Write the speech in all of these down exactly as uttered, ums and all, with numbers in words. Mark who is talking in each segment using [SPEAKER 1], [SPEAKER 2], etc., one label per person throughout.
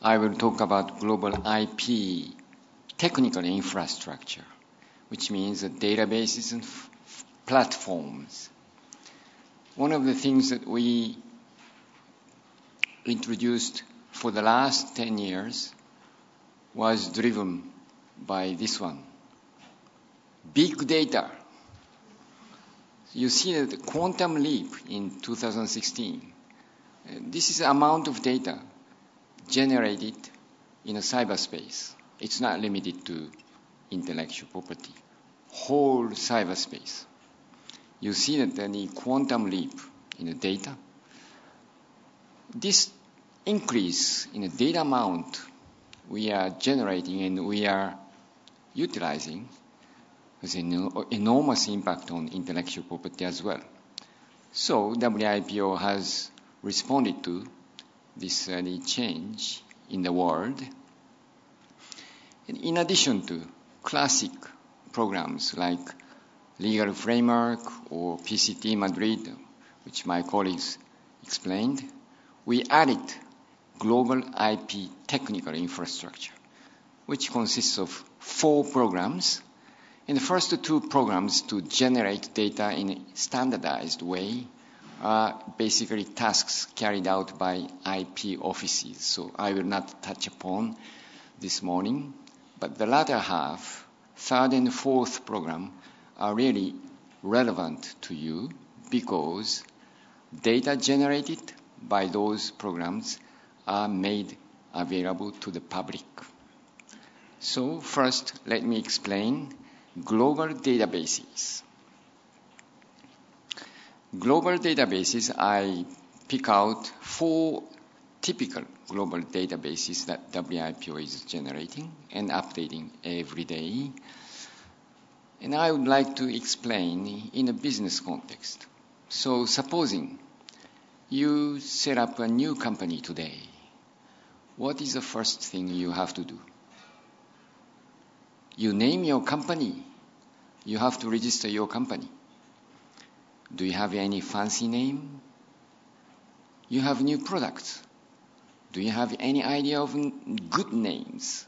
[SPEAKER 1] I will talk about global I P technical infrastructure, which means the databases and f- platforms. One of the things that we introduced for the last ten years was driven by this one. Big data. You see the quantum leap in two thousand sixteen. This is the amount of data generated in a cyberspace. It's not limited to intellectual property. Whole cyberspace. You see that the quantum leap in the data. This increase in the data amount we are generating and we are utilizing has an enormous impact on intellectual property as well. So W I P O has responded to this uh, change in the world. And in addition to classic programs like Legal Framework or P C T Madrid, which my colleagues explained, we added Global I P Technical Infrastructure, which consists of four programs. And the first two programs to generate data in a standardized way are basically tasks carried out by I P offices. So I will not touch upon this morning. But the latter half, third and fourth program, are really relevant to you because data generated by those programs are made available to the public. So first, let me explain global databases. Global databases, I pick out four typical global databases that W I P O is generating and updating every day. And I would like to explain in a business context. So supposing you set up a new company today, what is the first thing you have to do? You name your company. You have to register your company. Do you have any fancy name? You have new products. Do you have any idea of good names?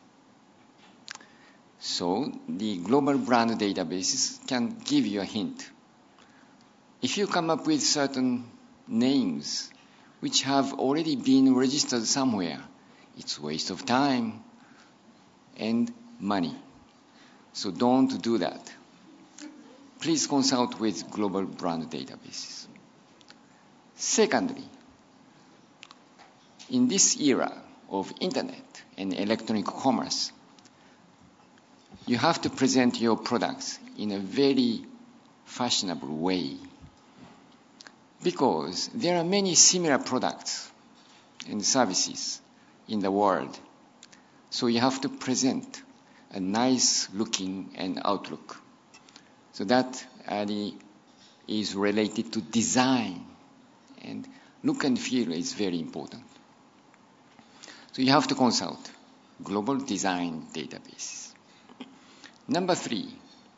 [SPEAKER 1] So the global brand databases can give you a hint. If you come up with certain names which have already been registered somewhere, it's a waste of time and money. So don't do that. Please consult with global brand databases. Secondly, in this era of internet and electronic commerce, you have to present your products in a very fashionable way because there are many similar products and services in the world. So you have to present a nice looking and outlook. So that uh, is related to design, and look and feel is very important. So you have to consult global design databases. Number three,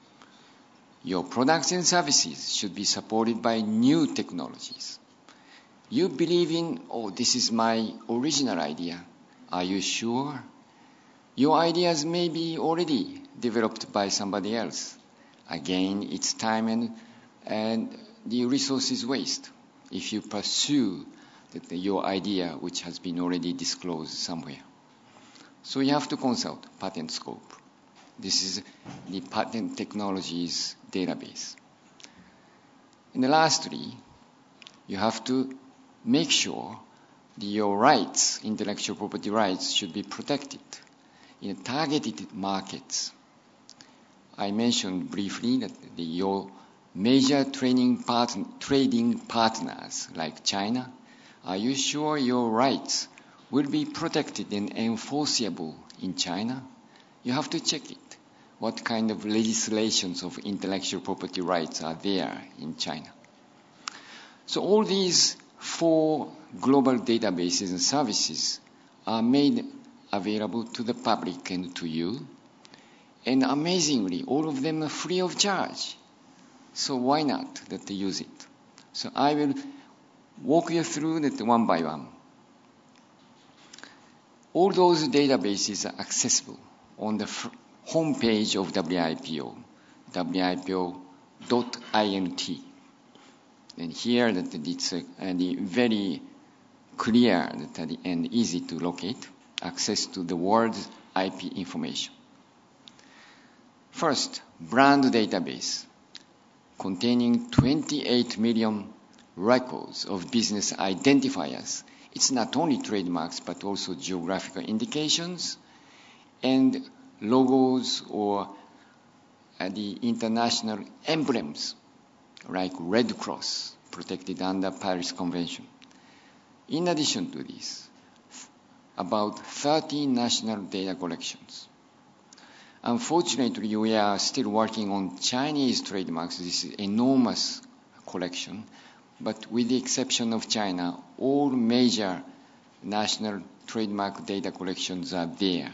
[SPEAKER 1] your products and services should be supported by new technologies. You believe in, oh, this is my original idea. Are you sure? Your ideas may be already developed by somebody else. Again, it's time and, and the resources waste if you pursue the, your idea which has been already disclosed somewhere. So you have to consult Patent Scope. This is the patent technologies database. And lastly, you have to make sure that your rights, intellectual property rights, should be protected in targeted markets. I mentioned briefly that the, your major trading, part, trading partners like China, are you sure your rights will be protected and enforceable in China? You have to check it. What kind of legislations of intellectual property rights are there in China? So all these four global databases and services are made available to the public and to you. And amazingly, all of them are free of charge. So why not that they use it? So I will walk you through that one by one. All those databases are accessible on the home page of W I P O, W I P O dot int. And here that it's a, a very clear and easy to locate access to the world's I P information. First, brand database containing twenty-eight million records of business identifiers. It's not only trademarks, but also geographical indications and logos or uh, the international emblems like Red Cross, protected under Paris Convention. In addition to this, about thirty national data collections. Unfortunately, we are still working on Chinese trademarks. This is enormous collection, but with the exception of China, all major national trademark data collections are there.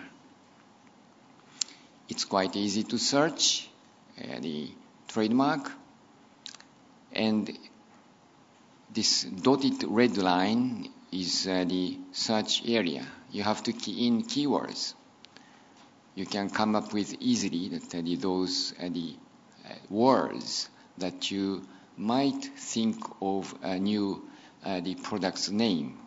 [SPEAKER 1] It's quite easy to search uh, the trademark, and this dotted red line is uh, the search area. You have to key in keywords. You can come up with easily that, uh, the, those uh, the uh, words that you might think of a new uh, the product's name.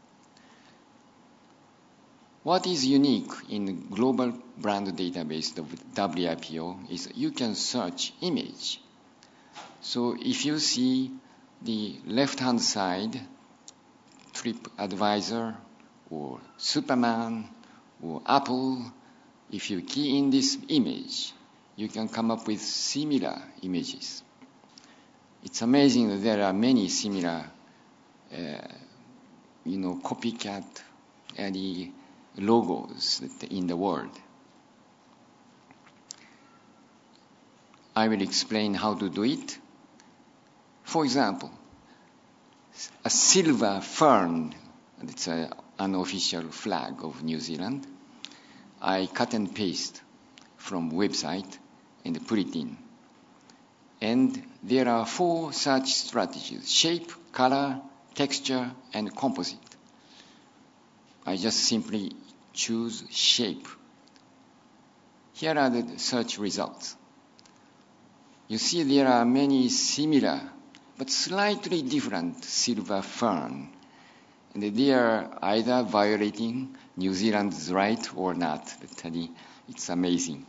[SPEAKER 1] What is unique in global brand database of W I P O is you can search image. So if you see the left-hand side, TripAdvisor or Superman or Apple, if you key in this image, you can come up with similar images. It's amazing that there are many similar, uh, you know, copycat uh, the logos in the world. I will explain how to do it. For example, a silver fern, it's an unofficial flag of New Zealand. I cut and paste from website and put it in. And there are four such strategies: shape, color, texture, and composite. I just simply choose shape. Here are the search results. You see there are many similar but slightly different silver fern, and they are either violating New Zealand's right or not. It's amazing.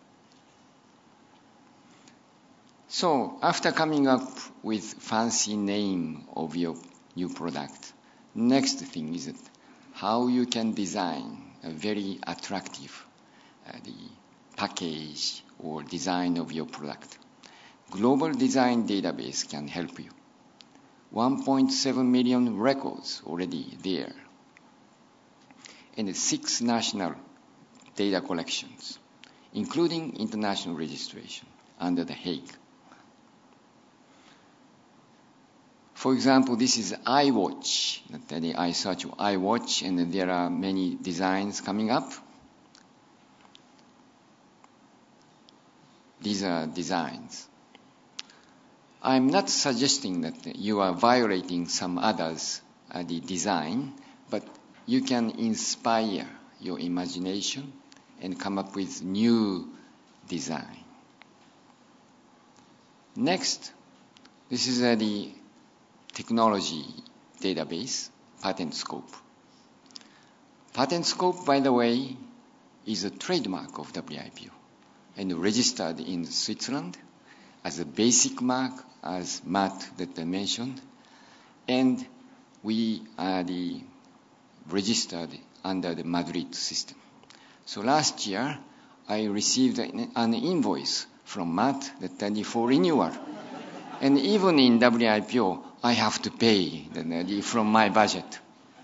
[SPEAKER 1] So after coming up with fancy name of your new product, next thing is that how you can design a very attractive uh, the package or design of your product. Global Design Database can help you. one point seven million records already there, and six national data collections, including international registration under The Hague. For example, this is iWatch. I search iWatch, and there are many designs coming up. These are designs. I'm not suggesting that you are violating some others' uh, the design, but you can inspire your imagination and come up with new design. Next, this is uh, the technology database, PatentScope. PatentScope, by the way, is a trademark of W I P O and registered in Switzerland as a basic mark, as Matt that I mentioned, and we are the registered under the Madrid system. So last year, I received an invoice from Matt that for renewal. And even in W I P O, I have to pay from my budget.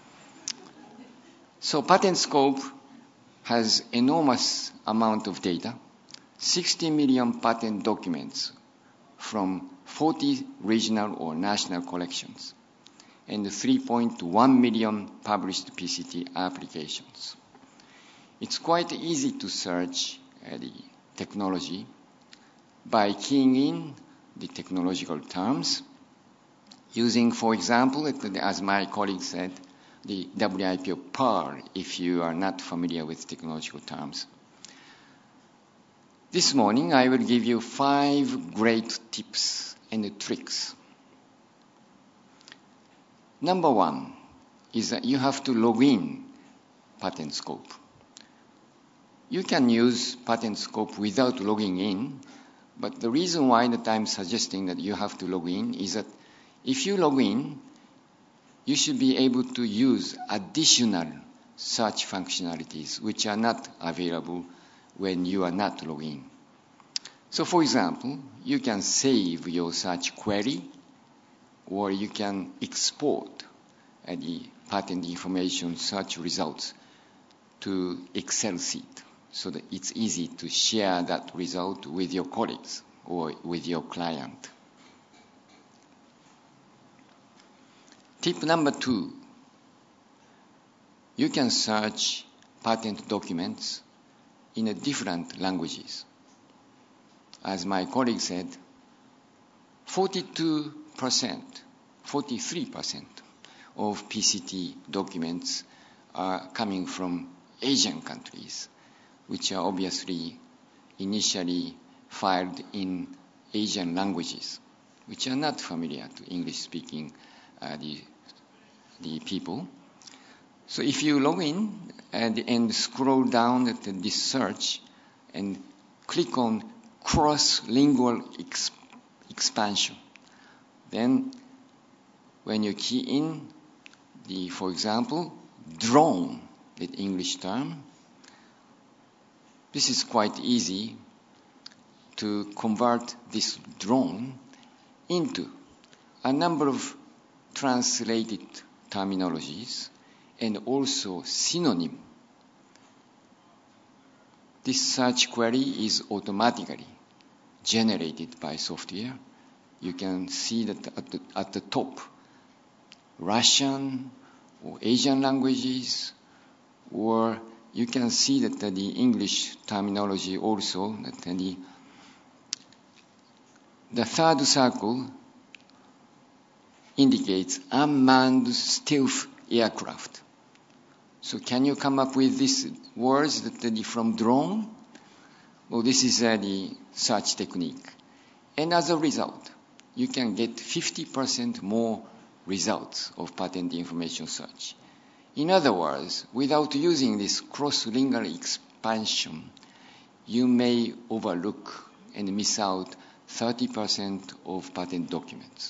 [SPEAKER 1] So PatentScope has enormous amount of data, sixty million patent documents from forty regional or national collections, and three point one million published P C T applications. It's quite easy to search uh, the technology by keying in the technological terms, using, for example, as my colleague said, the W I P O Pearl if you are not familiar with technological terms. This morning, I will give you five great tips and tricks. Number one is that you have to log in PatentScope. You can use PatentScope without logging in, but the reason why that I'm suggesting that you have to log in is that if you log in, you should be able to use additional search functionalities which are not available when you are not logged in. So for example, you can save your search query, or you can export uh, the patent information search results to Excel sheet so that it's easy to share that result with your colleagues or with your client. Tip number two, you can search patent documents in a different languages. As my colleague said, forty-two percent, forty-three percent of P C T documents are coming from Asian countries, which are obviously initially filed in Asian languages, which are not familiar to English-speaking uh, the, the people. So if you log in and, and scroll down at this search and click on cross-lingual exp expansion, then when you key in the, for example, drone, the English term, this is quite easy to convert this drone into a number of translated terminologies and also synonym. This search query is automatically generated by software. You can see that at the, at the top, Russian or Asian languages, or you can see that the English terminology also, that the, the third circle indicates unmanned stealth aircraft. So can you come up with these words that the, from drone? Well, this is uh, the search technique. And as a result, you can get fifty percent more results of patent information search. In other words, without using this cross-lingual expansion, you may overlook and miss out thirty percent of patent documents.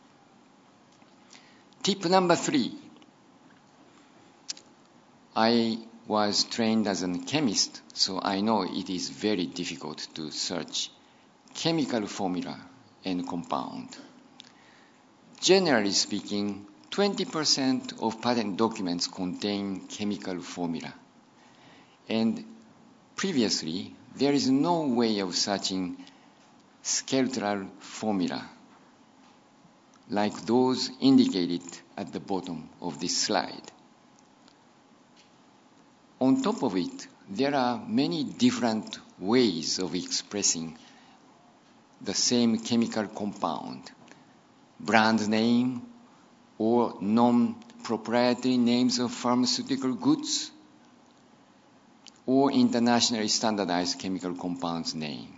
[SPEAKER 1] Tip number three. I was trained as a chemist, so I know it is very difficult to search chemical formula and compound. Generally speaking, twenty percent of patent documents contain chemical formula. And previously, there is no way of searching skeletal formula like those indicated at the bottom of this slide. On top of it, there are many different ways of expressing the same chemical compound, brand name, or non-proprietary names of pharmaceutical goods, or internationally standardized chemical compounds name.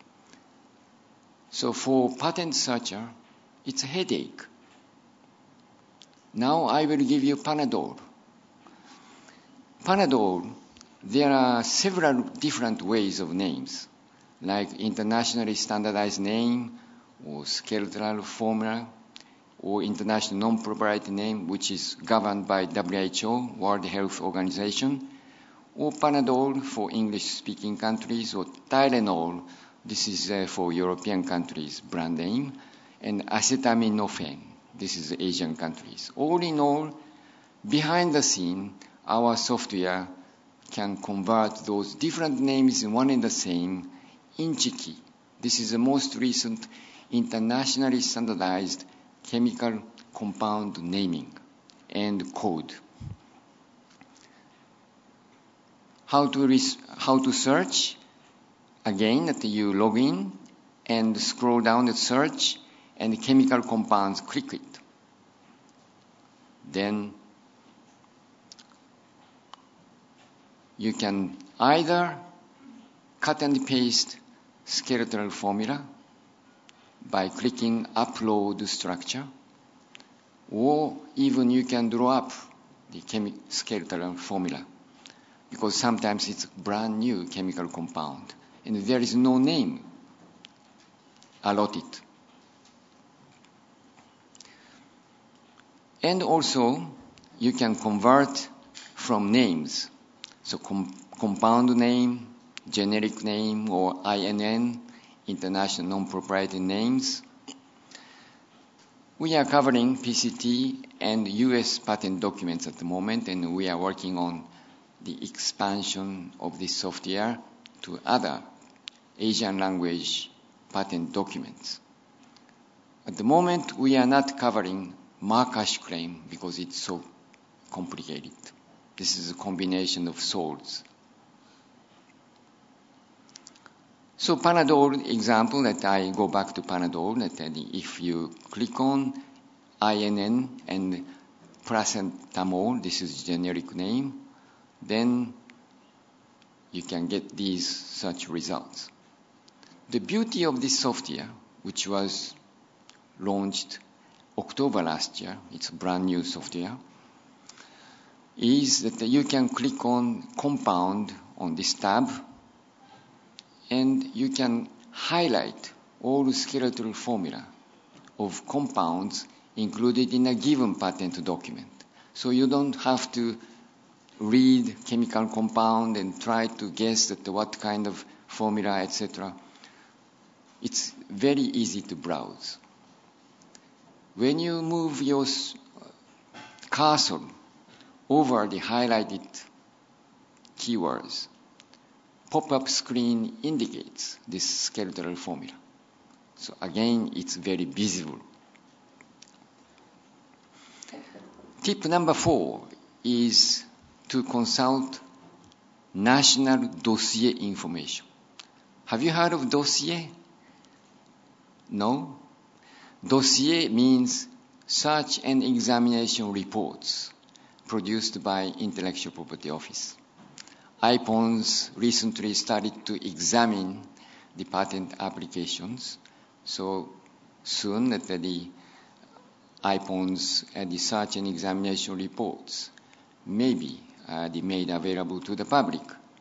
[SPEAKER 1] So for patent searcher, it's a headache. Now I will give you Panadol. Panadol, there are several different ways of names, like internationally standardized name, or skeletal formula, or international non-proprietary name, which is governed by W H O, World Health Organization, or Panadol for English-speaking countries, or Tylenol, this is uh, for European countries, brand name, and acetaminophen, this is Asian countries. All in all, behind the scene, our software can convert those different names, one and the same, in Chiki. This is the most recent internationally standardized chemical compound naming and code. How to, res how to search? Again, that you log in and scroll down the search and chemical compounds, click it. Then you can either cut and paste skeletal formula by clicking upload structure, or even you can draw up the chemi- skeletal formula, because sometimes it's brand new chemical compound and there is no name allotted. And also you can convert from names, so com- compound name, generic name, or I N N, international non-proprietary names. We are covering P C T and U S patent documents at the moment, and we are working on the expansion of this software to other Asian language patent documents. At the moment, we are not covering Mark-Hash claim because it's so complicated. This is a combination of salts. So Panadol example, that I go back to Panadol, that if you click on I N N and paracetamol, this is generic name, then you can get these such results. The beauty of this software, which was launched October last year, it's a brand new software, is that you can click on compound on this tab, and you can highlight all the skeletal formula of compounds included in a given patent document. So you don't have to read chemical compound and try to guess at what kind of formula, et cetera. It's very easy to browse. When you move your cursor over the highlighted keywords, pop-up screen indicates this skeletal formula. So again, it's very visible. Tip number four is to consult national dossier information. Have you heard of dossier? No? Dossier means search and examination reports produced by Intellectual Property Office. I P O N S recently started to examine the patent applications. So soon that the I P O N S and the search and examination reports may be uh, made available to the public.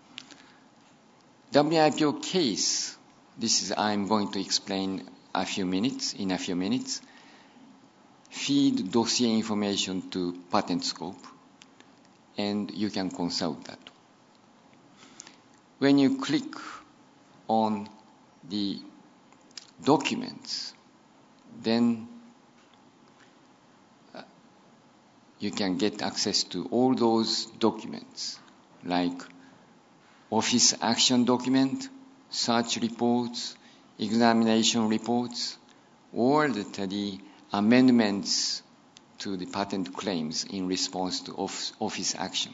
[SPEAKER 1] W I P O case, this is I'm going to explain a few minutes, in a few minutes. Feed dossier information to patent scope, and you can consult that. When you click on the documents, then uh, you can get access to all those documents, like office action document, search reports, examination reports, or the, the amendments to the patent claims in response to office action.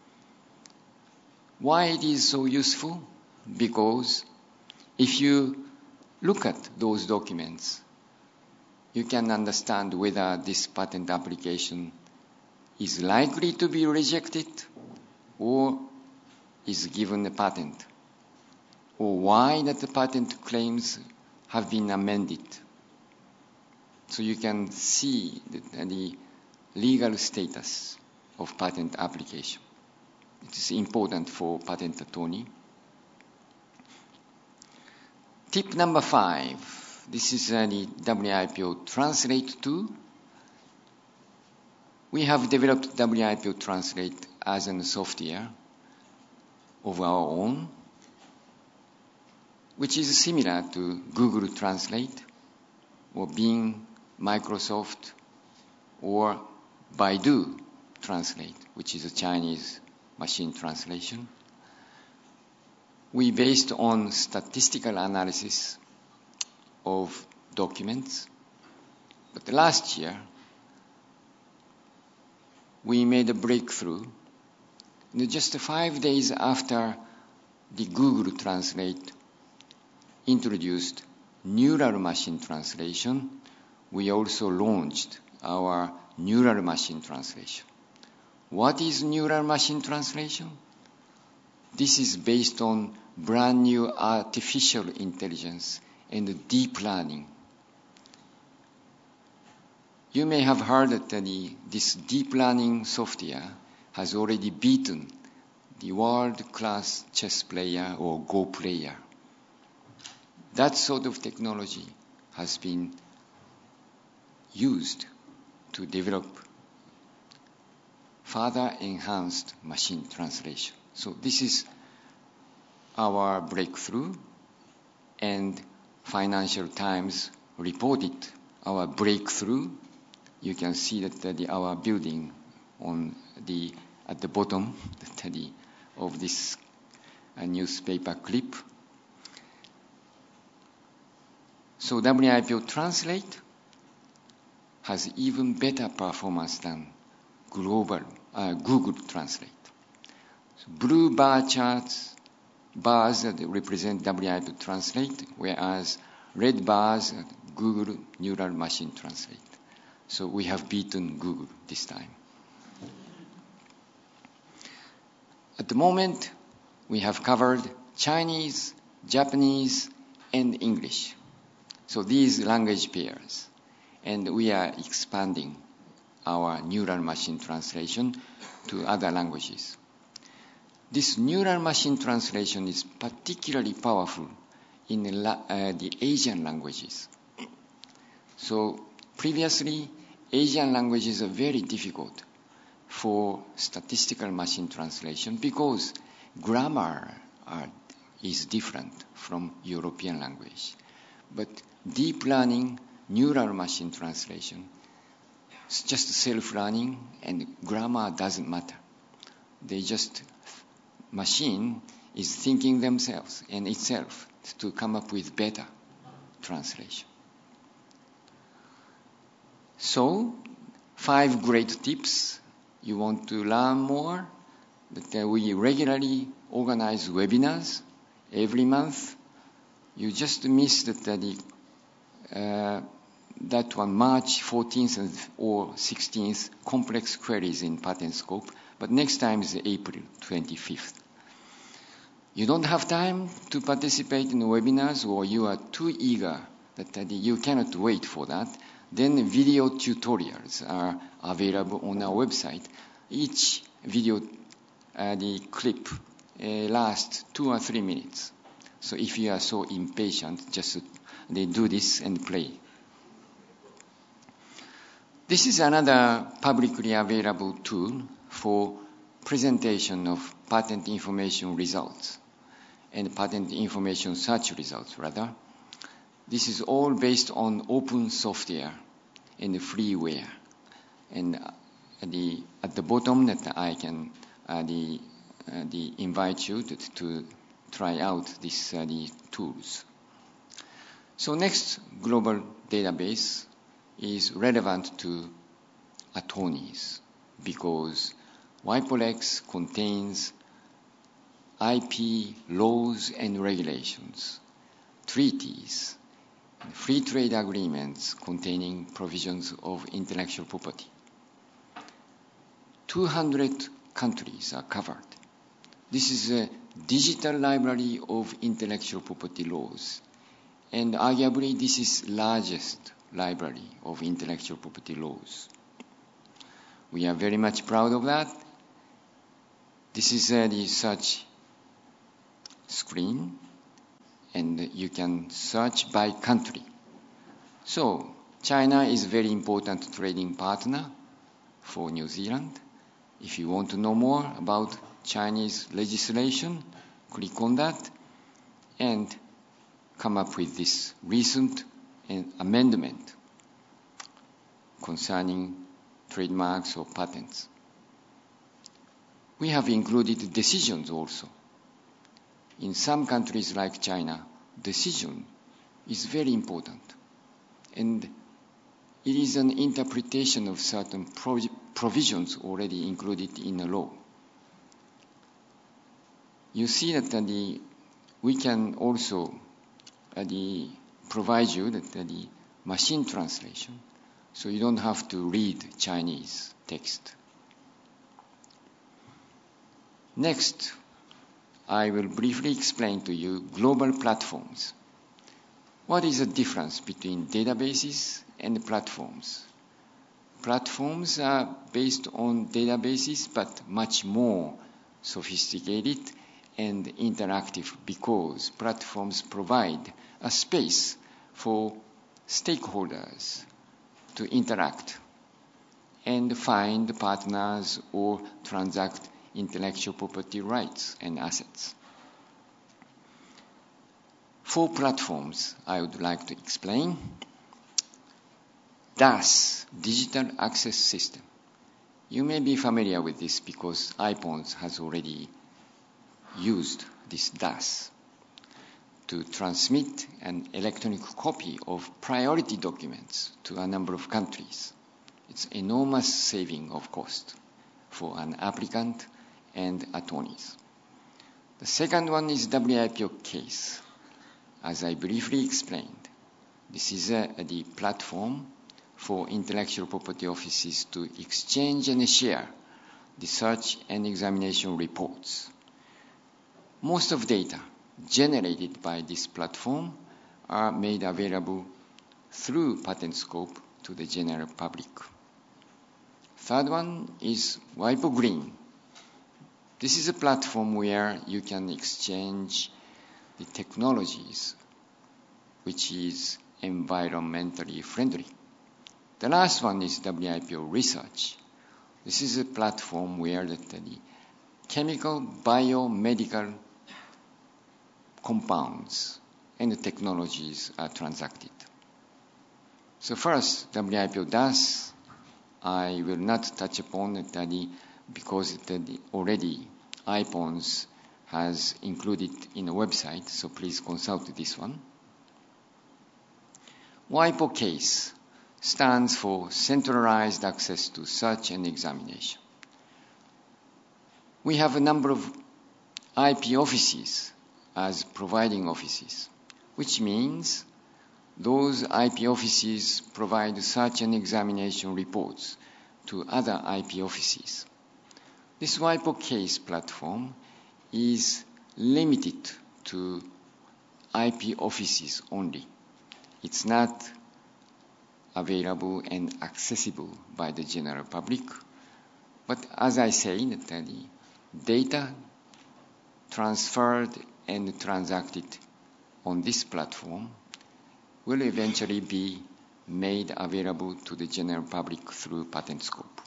[SPEAKER 1] Why it is so useful? Because if you look at those documents, you can understand whether this patent application is likely to be rejected or is given a patent, or why that the patent claims have been amended. So you can see the, the legal status of patent application. It is important for patent attorney. Tip number five. This is uh, the W I P O Translate tool. We have developed W I P O Translate as a software of our own, which is similar to Google Translate or Bing, Microsoft, or Baidu Translate, which is a Chinese machine translation. We based on statistical analysis of documents. But last year, we made a breakthrough. Just five days after the Google Translate introduced neural machine translation, we also launched our neural machine translation. What is neural machine translation? This is based on brand new artificial intelligence and deep learning. You may have heard that the, this deep learning software has already beaten the world-class chess player or Go player. That sort of technology has been used to develop further enhanced machine translation. So this is our breakthrough, and Financial Times reported our breakthrough. You can see that the, our building on the at the bottom the, of this uh, newspaper clip. So W I P O Translate has even better performance than global uh, Google Translate. So blue bar charts, bars that represent W I P O Translate, whereas red bars Google Neural Machine Translate. So we have beaten Google this time. At the moment, we have covered Chinese, Japanese, and English. So these language pairs. And we are expanding our neural machine translation to other languages. This neural machine translation is particularly powerful in the, uh, the Asian languages. So previously, Asian languages are very difficult for statistical machine translation because grammar are, is different from European language. But deep learning, neural machine translation, it's just self-learning, and grammar doesn't matter. They just, machine is thinking themselves and itself to come up with better translation. So, five great tips. You want to learn more? That we regularly organize webinars every month. You just missed the, uh, that one, March fourteenth or sixteenth, complex queries in patent scope. But next time is April twenty-fifth. You don't have time to participate in webinars, or you are too eager that you cannot wait for that. Then video tutorials are available on our website. Each video, uh, the clip, uh, lasts two or three minutes. So if you are so impatient, just they do this and play. This is another publicly available tool for presentation of patent information results and patent information search results, rather. This is all based on open software and freeware. And at the, at the bottom that I can uh, the, uh, the invite you to, to try out these uh, the tools. So next global database is relevant to attorneys because WIPO-Rex contains I P laws and regulations, treaties, and free trade agreements containing provisions of intellectual property. two hundred countries are covered. This is a digital library of intellectual property laws, and arguably this is largest library of intellectual property laws. We are very much proud of that. This is uh, the search screen, and you can search by country. So China is a very important trading partner for New Zealand. If you want to know more about Chinese legislation, click on that and come up with this recent amendment concerning trademarks or patents. We have included decisions also. In some countries like China, decision is very important. And it is an interpretation of certain prov- provisions already included in the law. You see that uh, the, we can also uh, the, provide you that, uh, the machine translation, so you don't have to read Chinese text. Next, I will briefly explain to you global platforms. What is the difference between databases and platforms? Platforms are based on databases, but much more sophisticated and interactive because platforms provide a space for stakeholders to interact and find partners or transact intellectual property rights and assets. For platforms, I would like to explain D A S, Digital Access System. You may be familiar with this because iPhones has already used this D A S to transmit an electronic copy of priority documents to a number of countries. It's enormous saving of cost for an applicant and attorneys. The second one is W I P O case. As I briefly explained, this is a, a, the platform for intellectual property offices to exchange and share the search and examination reports. Most of data generated by this platform are made available through PatentScope to the general public. Third one is WIPO Green. This is a platform where you can exchange the technologies which is environmentally friendly. The last one is W I P O Research. This is a platform where the, the chemical, biomedical compounds and the technologies are transacted. So first, W I P O D A S, I will not touch upon it because it already iPhones has included in the website, so please consult this one. WIPO case stands for Centralized Access to Search and Examination. We have a number of I P offices as providing offices, which means those I P offices provide search and examination reports to other I P offices. This WIPO case platform is limited to I P offices only. It's not available and accessible by the general public. But as I said, the data transferred and transacted on this platform will eventually be made available to the general public through PatentScope.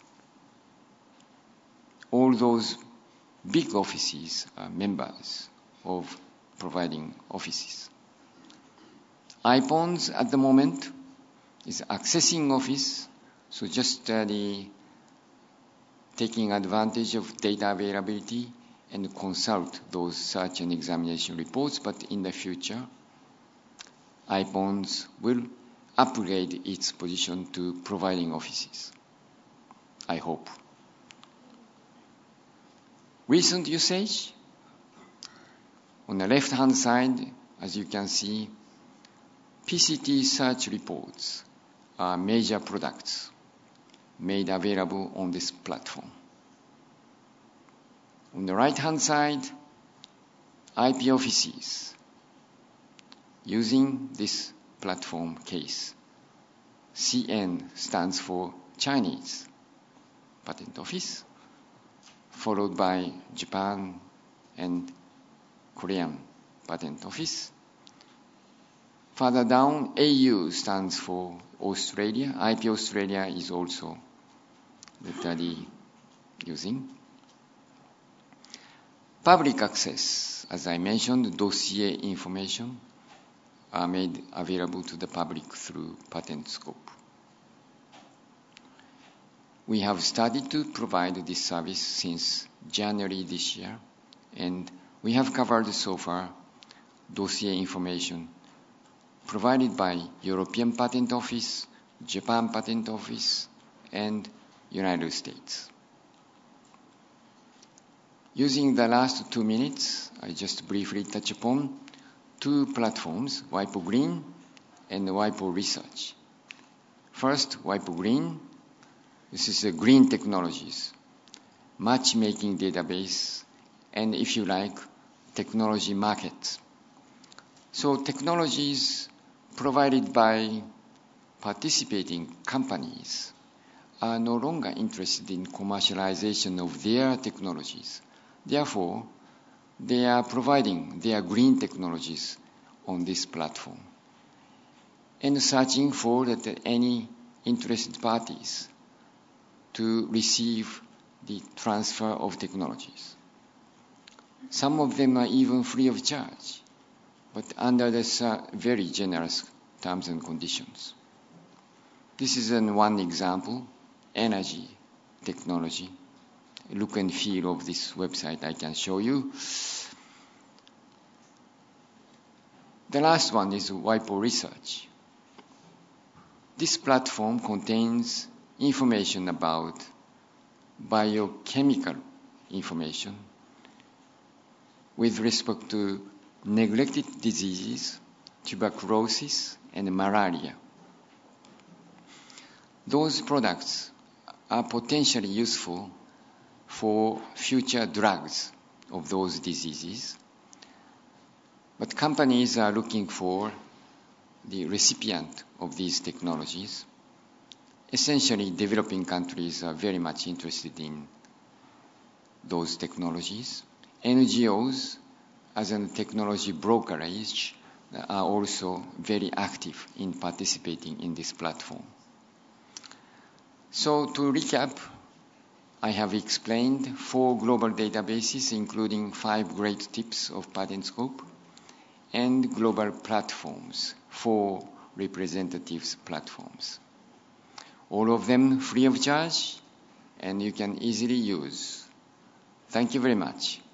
[SPEAKER 1] All those big offices are members of providing offices. iPhones at the moment is accessing office, so just uh, the taking advantage of data availability and consult those search and examination reports, but in the future, iPhones will upgrade its position to providing offices. I hope. Recent usage. On the left-hand side, as you can see, P C T search reports are major products made available on this platform. On the right-hand side, I P offices using this platform case. C N stands for Chinese Patent Office, followed by Japan and Korean Patent Office. Further down, A U stands for Australia. I P Australia is also the using. Public access, as I mentioned, dossier information are made available to the public through PatentScope. We have started to provide this service since January this year, and we have covered so far dossier information provided by European Patent Office, Japan Patent Office, and United States. Using the last two minutes, I just briefly touch upon two platforms, WIPO Green and WIPO Research. First, WIPO Green. This is a green technologies, matchmaking database, and if you like, technology market. So technologies provided by participating companies are no longer interested in commercialization of their technologies. Therefore, they are providing their green technologies on this platform and searching for that any interested parties to receive the transfer of technologies. Some of them are even free of charge, but under this uh, very generous terms and conditions. This is an one example, energy technology. Look and feel of this website I can show you. The last one is WIPO Research. This platform contains information about biochemical information with respect to neglected diseases, tuberculosis, and malaria. Those products are potentially useful for future drugs of those diseases, but companies are looking for the recipient of these technologies. Essentially, developing countries are very much interested in those technologies. N G Os, as a technology brokerage, are also very active in participating in this platform. So to recap, I have explained four global databases, including five great tips of PatentScope, and global platforms, four representatives platforms. All of them free of charge, and you can easily use. Thank you very much.